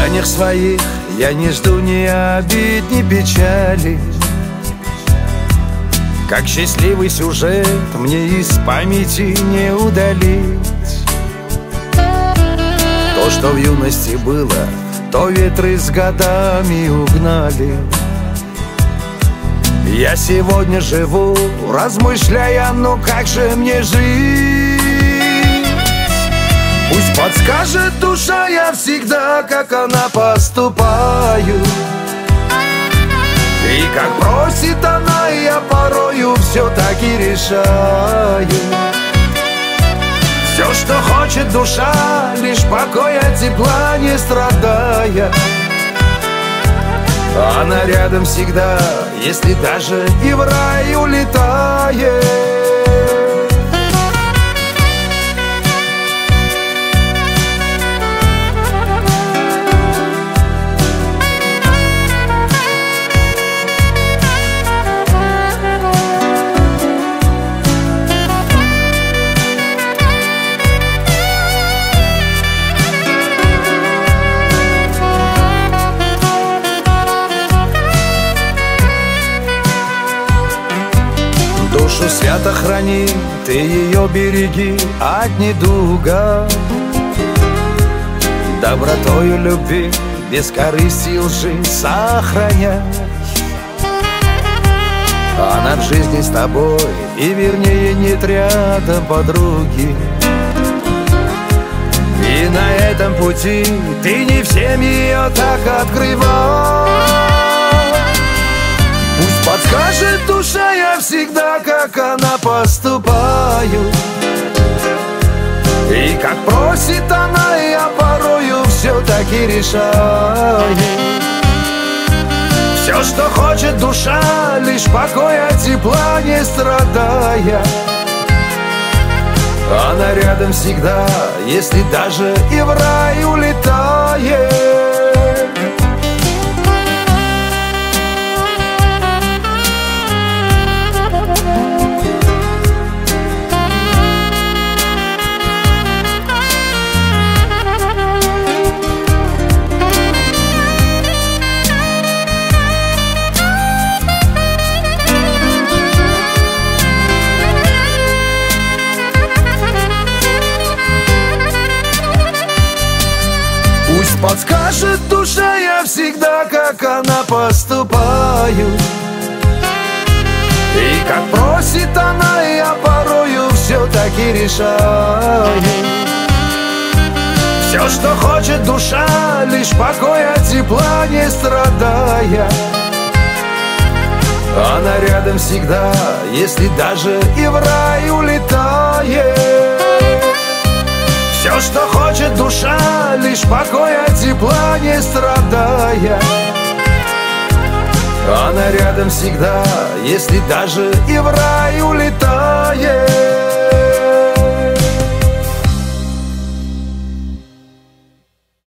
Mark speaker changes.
Speaker 1: желаниях своих я не жду ни обид, ни печали. Как счастливый сюжет мне из памяти не удалить. То, что в юности было, то ветры с годами угнали. Я сегодня живу, размышляя, ну как же мне жить? Пусть подскажет душа, я всегда, как она поступаю. И как просит она, я порою все-таки решаю. Все, что хочет душа, лишь покоя, тепла, не страдая. Она рядом всегда, если даже и в рай улетает. Душу свято храни, ты ее береги от недуга. Добротою любви, без корысти лжи сохраняй. Она в жизни с тобой, и вернее нет рядом подруги. И на этом пути ты не всем ее так открывай. Пусть подскажет душа, я всегда, как она поступаю. И как просит она, я порою все-таки решаю. Все, что хочет душа, лишь покоя, тепла, не страдая. Она рядом всегда, если даже и в рай улетает. Пусть подскажет душа, я всегда, как она поступаю. И как просит она, я порою все-таки решаю. Все, что хочет душа, лишь покоя, тепла, не страдая. Она рядом всегда, если даже и в рай улетает. Все, что хочет душа, лишь покоя, тепла, не страдая. Она рядом всегда, если даже и в рай улетает.